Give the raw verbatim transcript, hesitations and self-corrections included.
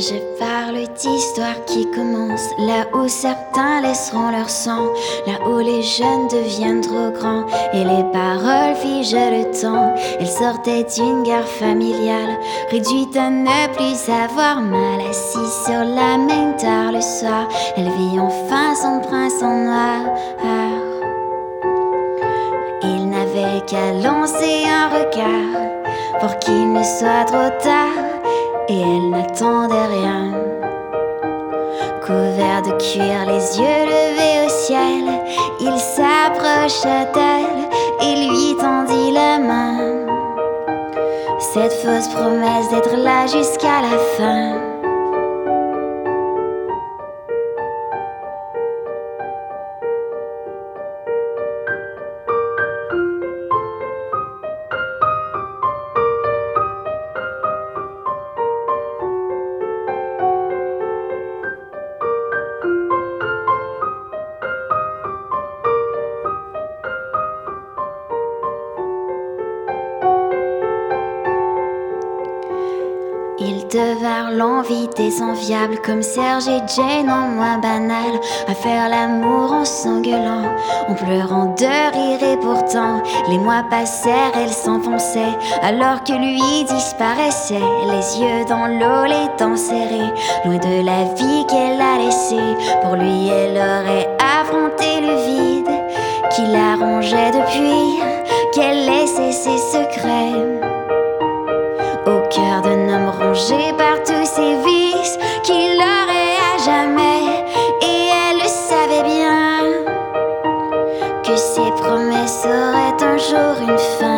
Je parle d'histoires qui commencent là où certains laisseront leur sang, là où les jeunes deviennent trop grands et les paroles figent le temps. Elle sortait d'une gare familiale, réduite à ne plus avoir mal. Assise sur la main tard le soir, elle vit enfin son prince en noir. Il n'avait qu'à lancer un regard pour qu'il ne soit trop tard, et elle n'attendait rien. Couvert de cuir, les yeux levés au ciel, il s'approcha d'elle et lui tendit la main. Cette fausse promesse d'être là jusqu'à la fin. Ils devinrent l'envie des enviables, comme Serge et Jane en moins banal, à faire l'amour en s'engueulant, en pleurant de rire, et pourtant les mois passèrent, elle s'enfonçait alors que lui disparaissait, les yeux dans l'eau, les dents serrées, loin de la vie qu'elle a laissée. Pour lui elle aurait affronté le vide qui la rongeait depuis qu'elle laissait ses secrets au cœur d'un homme rongé par tous ses vices, qu'il l'aurait à jamais. Et elle le savait bien, que ses promesses auraient un jour une fin.